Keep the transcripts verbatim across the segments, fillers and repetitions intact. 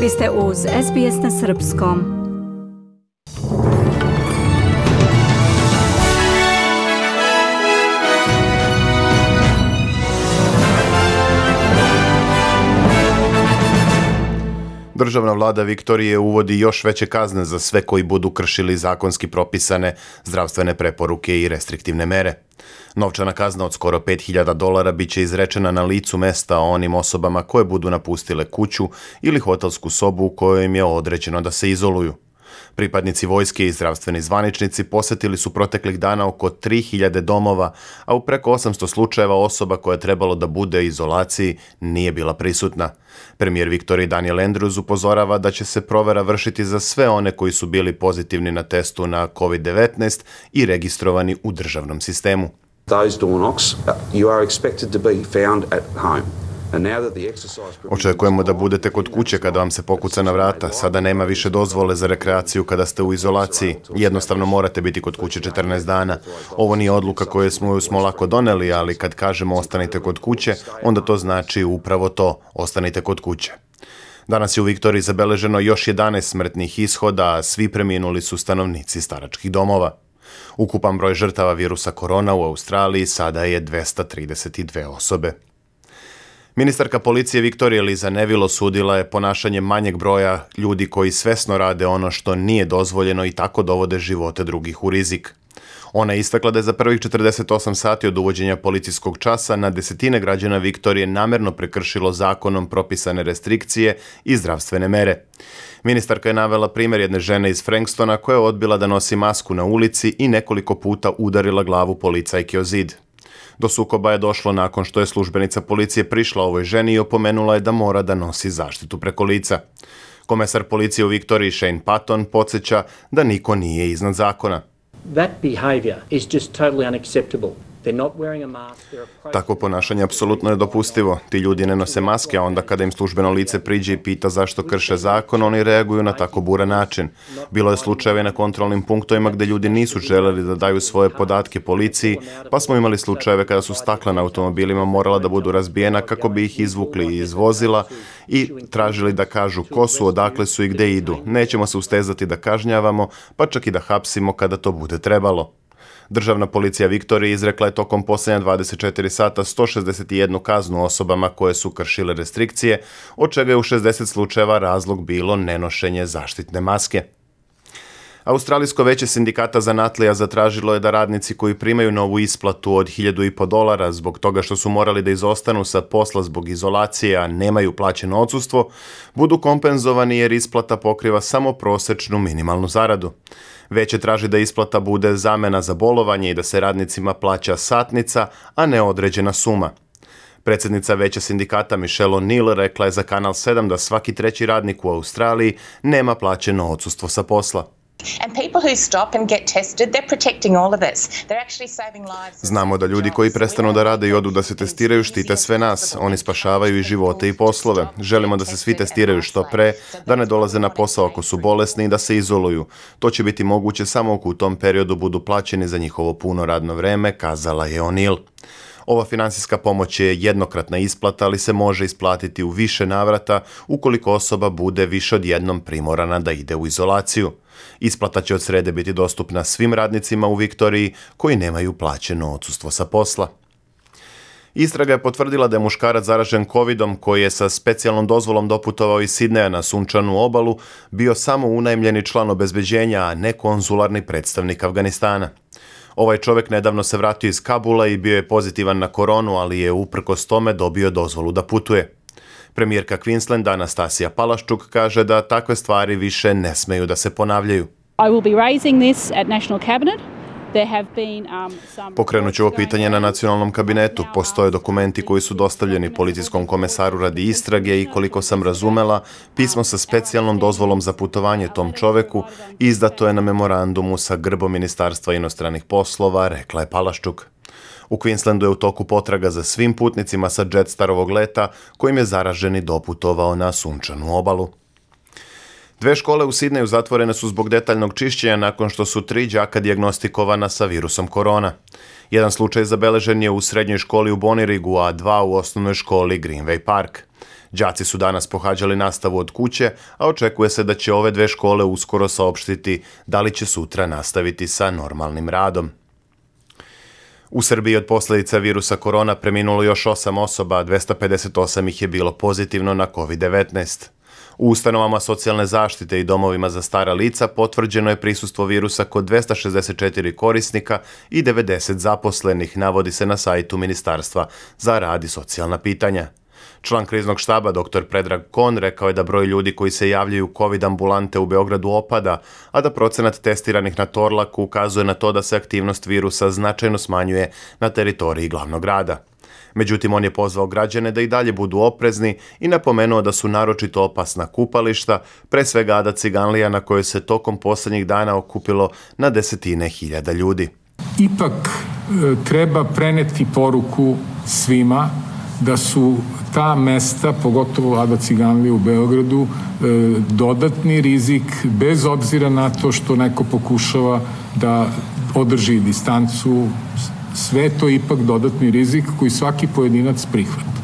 Vi ste uz S B S na srpskom. Državna vlada Viktorije uvodi još veće kazne za sve koji budu kršili zakonski propisane zdravstvene preporuke i restriktivne mere. Novčana kazna od skoro pet hiljada dolara bit će izrečena na licu mesta onim osobama koje budu napustile kuću ili hotelsku sobu u kojoj im je određeno da se izoluju. Pripadnici vojske i zdravstveni zvaničnici posjetili su proteklih dana oko tri hiljade domova, a u preko osamsto slučajeva osoba koja je trebalo da bude u izolaciji nije bila prisutna. Premijer Viktorije Daniel Andrews upozorava da će se provera vršiti za sve one koji su bili pozitivni na testu na kovid devetnaest i registrovani u državnom sistemu. Those door knocks, you are expected to be found at home. Očekujemo da budete kod kuće kada vam se pokuca na vrata. Sada nema više dozvole za rekreaciju kada ste u izolaciji. Jednostavno morate biti kod kuće četrnaest dana. Ovo nije odluka koju smo, smo lako doneli, ali kad kažemo ostanite kod kuće, onda to znači upravo to, ostanite kod kuće. Danas je u Viktoriji zabeleženo još jedanaest smrtnih ishoda, a svi preminuli su stanovnici staračkih domova. Ukupan broj žrtava virusa korona u Australiji sada je dvesta trideset dve osobe. Ministarka policije Viktorije Liza Neville osudila je ponašanje manjeg broja ljudi koji svesno rade ono što nije dozvoljeno i tako dovode živote drugih u rizik. Ona je istakla da je za prvih četrdeset osam sati od uvođenja policijskog časa na desetine građana Viktorije namerno prekršilo zakonom propisane restrikcije i zdravstvene mere. Ministarka je navela primjer jedne žene iz Frankstona koja je odbila da nosi masku na ulici i nekoliko puta udarila glavu policajke o zid. Do sukoba je došlo nakon što je službenica policije prišla ovoj ženi i opomenula je da mora da nosi zaštitu preko lica. Komesar policije u Viktoriji Shane Patton podsjeća da niko nije iznad zakona. That behavior is just totally unacceptable. Takvo ponašanje apsolutno je nedopustivo. Ti ljudi ne nose maske, a onda kada im službeno lice priđe i pita zašto krše zakon, oni reaguju na tako buran način. Bilo je slučajeve na kontrolnim punktovima gdje ljudi nisu želeli da daju svoje podatke policiji, pa smo imali slučajeve kada su stakla na automobilima morala da budu razbijena kako bi ih izvukli iz vozila i tražili da kažu ko su, odakle su i gdje idu. Nećemo se ustezati da kažnjavamo, pa čak i da hapsimo kada to bude trebalo. Državna policija Viktorije izrekla je tokom posljednja dvadeset četiri sata sto šezdeset jednu kaznu osobama koje su kršile restrikcije, od čega je u šezdeset slučajeva razlog bilo nenošenje zaštitne maske. Australijsko veće sindikata zanatlija zatražilo je da radnici koji primaju novu isplatu od hiljadu i po dolara zbog toga što su morali da izostanu sa posla zbog izolacije, a nemaju plaćeno odsustvo, budu kompenzovani jer isplata pokriva samo prosečnu minimalnu zaradu. Veće traži da isplata bude zamena za bolovanje i da se radnicima plaća satnica, a ne određena suma. Predsjednica veća sindikata Michelle O'Neill rekla je za Kanal sedam da svaki treći radnik u Australiji nema plaćeno odsustvo sa posla. Znamo da ljudi koji prestanu da rade i odu da se testiraju štite sve nas. Oni spašavaju i živote i poslove. Želimo da se svi testiraju što pre, da ne dolaze na posao ako su bolesni i da se izoluju. To će biti moguće samo ako u tom periodu budu plaćeni za njihovo puno radno vreme, kazala je O'Neill. Ova finansijska pomoć je jednokratna isplata, ali se može isplatiti u više navrata ukoliko osoba bude više od jednom primorana da ide u izolaciju. Isplata će od srede biti dostupna svim radnicima u Viktoriji koji nemaju plaćeno odsustvo sa posla. Istraga je potvrdila da je muškarac zaražen covidom koji je sa specijalnom dozvolom doputovao iz Sidneja na sunčanu obalu bio samo unajmljeni član obezbeđenja, a ne konzularni predstavnik Afganistana. Ovaj čovjek nedavno se vratio iz Kabula i bio je pozitivan na koronu, ali je uprkos tome dobio dozvolu da putuje. Premijerka Queenslanda Anastasija Palaščuk kaže da takve stvari više ne smeju da se ponavljaju. I will be raising this at National Cabinet. There have been, um, some... Pokrenut ću ovo pitanje na nacionalnom kabinetu. Postoje dokumenti koji su dostavljeni policijskom komesaru radi istrage i koliko sam razumela, pismo sa specijalnom dozvolom za putovanje tom čoveku izdato je na memorandumu sa grbom Ministarstva inostranih poslova, rekla je Palaščuk. U Queenslandu je u toku potraga za svim putnicima sa Jetstarovog leta kojim je zaraženi doputovao na sunčanu obalu. Dve škole u Sidneju zatvorene su zbog detaljnog čišćenja nakon što su tri đaka dijagnostikovana sa virusom korona. Jedan slučaj zabeležen je u srednjoj školi u Bonnyriggu, a dva u osnovnoj školi Greenway Park. Đaci su danas pohađali nastavu od kuće, a očekuje se da će ove dve škole uskoro saopštiti da li će sutra nastaviti sa normalnim radom. U Srbiji od posljedica virusa korona preminulo još osam osoba, a dvesta pedeset osam ih je bilo pozitivno na kovid devetnaest. U ustanovama socijalne zaštite i domovima za stara lica potvrđeno je prisustvo virusa kod dvesta šezdeset četiri korisnika i devedeset zaposlenih, navodi se na sajtu Ministarstva za rad i socijalna pitanja. Član kriznog štaba dr Predrag Kon rekao je da broj ljudi koji se javljaju u COVID ambulante u Beogradu opada, a da procenat testiranih na Torlaku ukazuje na to da se aktivnost virusa značajno smanjuje na teritoriji glavnog grada. Međutim, on je pozvao građane da i dalje budu oprezni i napomenuo da su naročito opasna kupališta, pre svega Ada Ciganlija na kojoj se tokom posljednjih dana okupilo na desetine hiljada ljudi. Ipak e, treba preneti poruku svima da su ta mesta, pogotovo Ada Ciganlija u Beogradu, e, dodatni rizik, bez obzira na to što neko pokušava da održi distancu. Sve to je ipak dodatni rizik koji svaki pojedinac prihvata.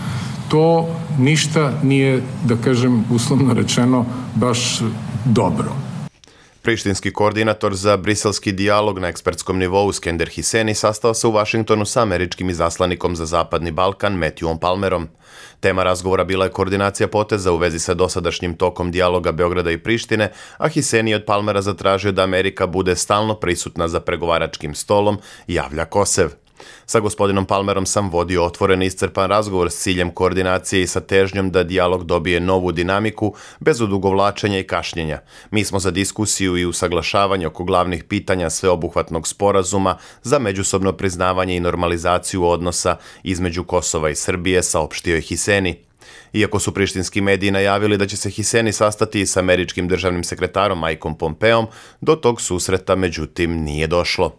To ništa nije, da kažem, uslovno rečeno, baš dobro. Prištinski koordinator za briselski dijalog na ekspertskom nivou Skender Hiseni sastao se u Vašingtonu sa američkim izaslanikom za Zapadni Balkan Matthewom Palmerom. Tema razgovora bila je koordinacija poteza u vezi sa dosadašnjim tokom dijaloga Beograda i Prištine, a Hiseni je od Palmera zatražio da Amerika bude stalno prisutna za pregovaračkim stolom, javlja Kosev. Sa gospodinom Palmerom sam vodio otvoren i iscrpan razgovor s ciljem koordinacije i sa težnjom da dijalog dobije novu dinamiku bez odugovlačenja i kašnjenja. Mi smo za diskusiju i usaglašavanje oko glavnih pitanja sveobuhvatnog sporazuma za međusobno priznavanje i normalizaciju odnosa između Kosova i Srbije, saopštio je Hiseni. Iako su prištinski mediji najavili da će se Hiseni sastati s američkim državnim sekretarom Mikeom Pompeom, do tog susreta međutim nije došlo.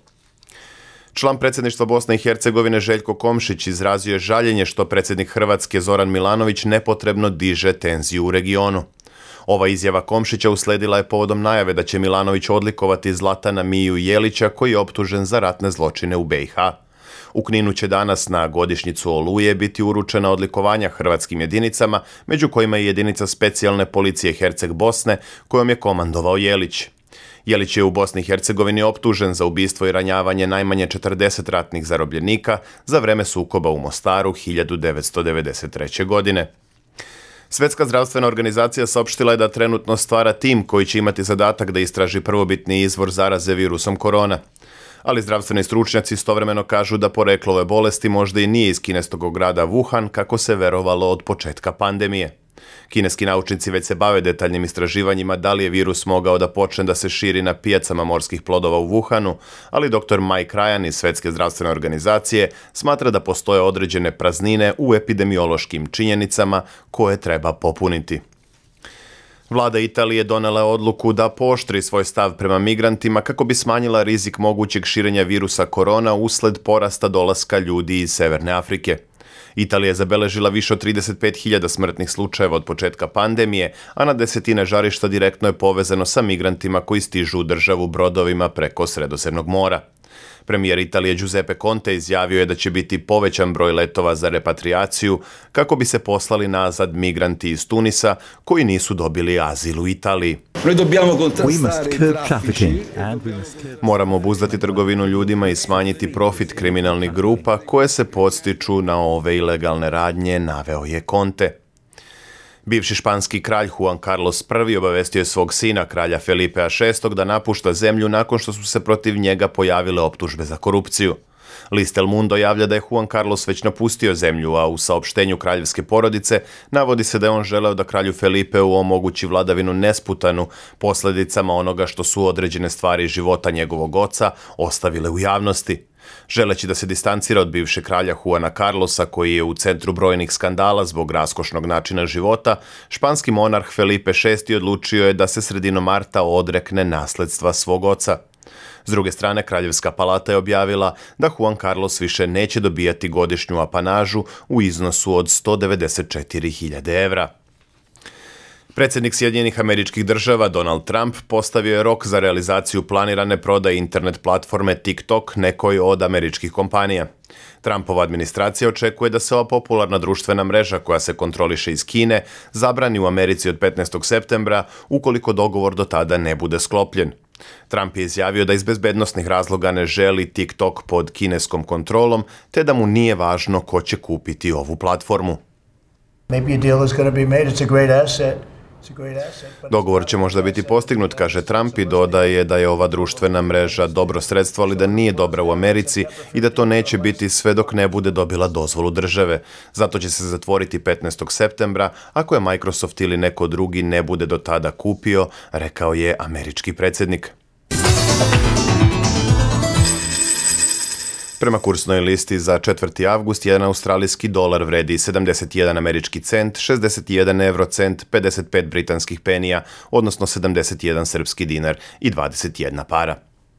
Član predsjedništva Bosne i Hercegovine Željko Komšić izrazio je žaljenje što predsjednik Hrvatske Zoran Milanović nepotrebno diže tenziju u regionu. Ova izjava Komšića usledila je povodom najave da će Milanović odlikovati Zlatana Miju Jelića koji je optužen za ratne zločine u be i ha. U Kninu će danas na godišnjicu Oluje biti uručena odlikovanja hrvatskim jedinicama, među kojima je jedinica specijalne policije Herceg Bosne kojom je komandovao Jelić. Jelić je u Bosni i Hercegovini optužen za ubistvo i ranjavanje najmanje četrdeset ratnih zarobljenika za vreme sukoba u Mostaru hiljadu devetsto devedeset treće. godine. Svjetska zdravstvena organizacija saopštila je da trenutno stvara tim koji će imati zadatak da istraži prvobitni izvor zaraze virusom korona. Ali zdravstveni stručnjaci istovremeno kažu da poreklo ove bolesti možda i nije iz kineskog grada Wuhan kako se verovalo od početka pandemije. Kineski naučnici već se bave detaljnim istraživanjima da li je virus mogao da počne da se širi na pijacama morskih plodova u Wuhanu, ali doktor Mike Ryan iz Svjetske zdravstvene organizacije smatra da postoje određene praznine u epidemiološkim činjenicama koje treba popuniti. Vlada Italije donela je odluku da pooštri svoj stav prema migrantima kako bi smanjila rizik mogućeg širenja virusa korona usled porasta dolaska ljudi iz Severne Afrike. Italija je zabeležila više od trideset pet hiljada smrtnih slučajeva od početka pandemije, a na desetine žarišta direktno je povezano sa migrantima koji stižu u državu brodovima preko Sredozemnog mora. Premijer Italije Giuseppe Conte izjavio je da će biti povećan broj letova za repatriaciju kako bi se poslali nazad migranti iz Tunisa koji nisu dobili azil u Italiji. Moramo obuzdati trgovinu ljudima i smanjiti profit kriminalnih grupa koje se podstiču na ove ilegalne radnje, naveo je Conte. Bivši španski kralj Juan Carlos prvi obavestio je svog sina, kralja Felipea šestog, da napušta zemlju nakon što su se protiv njega pojavile optužbe za korupciju. List El Mundo javlja da je Juan Carlos već napustio zemlju, a u saopštenju kraljevske porodice navodi se da je on želeo da kralju Felipeu omogući vladavinu nesputanu posljedicama onoga što su određene stvari života njegovog oca ostavile u javnosti. Želeći da se distancira od bivšeg kralja Juana Carlosa, koji je u centru brojnih skandala zbog raskošnog načina života, španski monarh Felipe šesti odlučio je da se sredinom marta odrekne nasledstva svog oca. S druge strane, Kraljevska palata je objavila da Juan Carlos više neće dobijati godišnju apanažu u iznosu od sto devedeset četiri hiljade evra. Predsjednik Sjedinjenih Američkih Država Donald Trump postavio je rok za realizaciju planirane prodaje internet platforme TikTok nekoj od američkih kompanija. Trumpova administracija očekuje da se ova popularna društvena mreža koja se kontroliše iz Kine zabrani u Americi od petnaestog septembra ukoliko dogovor do tada ne bude sklopljen. Trump je izjavio da iz bezbednosnih razloga ne želi TikTok pod kineskom kontrolom, te da mu nije važno ko će kupiti ovu platformu. Maybe a deal is going to be made. It's a great asset. Dogovor će možda biti postignut, kaže Trump, i dodaje da je ova društvena mreža dobro sredstvo, ali da nije dobra u Americi i da to neće biti sve dok ne bude dobila dozvolu države. Zato će se zatvoriti petnaestog septembra ako je Microsoft ili neko drugi ne bude do tada kupio, rekao je američki predsjednik. Prema kursnoj listi za četvrti avgust, jedan australijski dolar vredi sedamdeset jedan američki cent, šezdeset jedan eurocent, pedeset pet britanskih penija, odnosno sedamdeset jedan srpski dinar i dvadeset jedna para.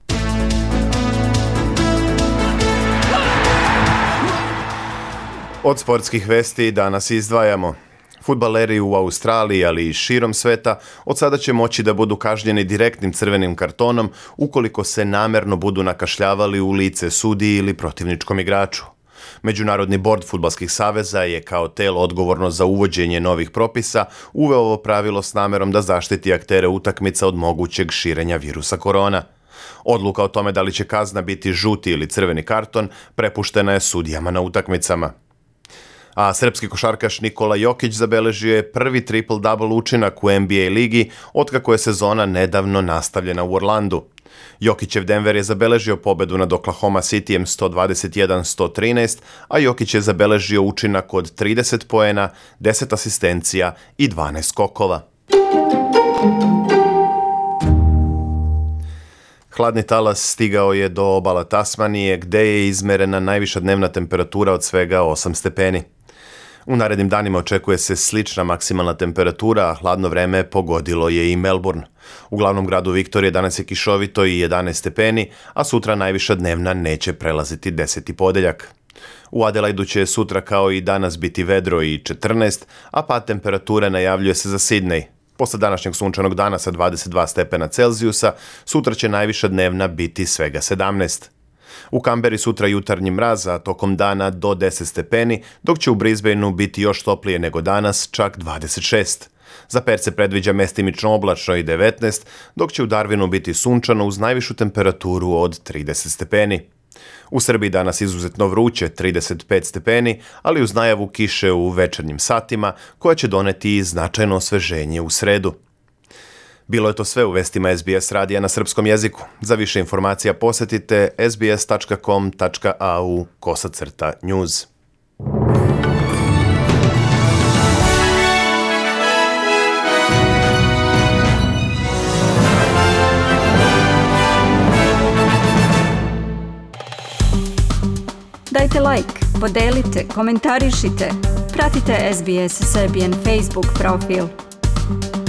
Od sportskih vesti danas izdvajamo. Fudbaleri u Australiji, ali i širom sveta, od sada će moći da budu kažnjeni direktnim crvenim kartonom ukoliko se namerno budu nakašljavali u lice sudiji ili protivničkom igraču. Međunarodni bord fudbalskih saveza je kao telo odgovorno za uvođenje novih propisa uveo ovo pravilo s namerom da zaštiti aktere utakmica od mogućeg širenja virusa korona. Odluka o tome da li će kazna biti žuti ili crveni karton prepuštena je sudijama na utakmicama. A srpski košarkaš Nikola Jokić zabeležio je prvi triple-double učinak u N B A ligi otkako je sezona nedavno nastavljena u Orlandu. Jokićev Denver je zabeležio pobedu nad Oklahoma Cityjem sto dvadeset jedan sto trinaest, a Jokić je zabeležio učinak od trideset poena, deset asistencija i dvanaest skokova. Hladni talas stigao je do obala Tasmanije, gde je izmerena najviša dnevna temperatura od svega osam stepeni. U narednim danima očekuje se slična maksimalna temperatura, a hladno vreme pogodilo je i Melbourne. U glavnom gradu Viktorije danas je kišovito i jedanaest stepeni, a sutra najviša dnevna neće prelaziti deseti ponedeljak. U Adelaidu će sutra kao i danas biti vedro i četrnaest, a pad temperature najavljuje se za Sidney. Posle današnjeg sunčanog dana sa dvadeset dva stepena Celzijusa, sutra će najviša dnevna biti svega sedamnaest. U Kamberi sutra jutarnji mraz, a tokom dana do deset stepeni, dok će u Brisbaneu biti još toplije nego danas, čak dvadeset šest. Za Perth se predviđa mestimično oblačno i devetnaest, dok će u Darwinu biti sunčano uz najvišu temperaturu od trideset stepeni. U Srbiji danas izuzetno vruće, trideset pet stepeni, ali uz najavu kiše u večernjim satima, koja će doneti i značajno osveženje u sredu. Bilo je to sve u vestima S B S radija na srpskom jeziku. Za više informacija posetite s b s tačka com tačka a u kosacrta news. Dajte like, podelite, komentarišite. Pratite S B S Serbian Facebook profil.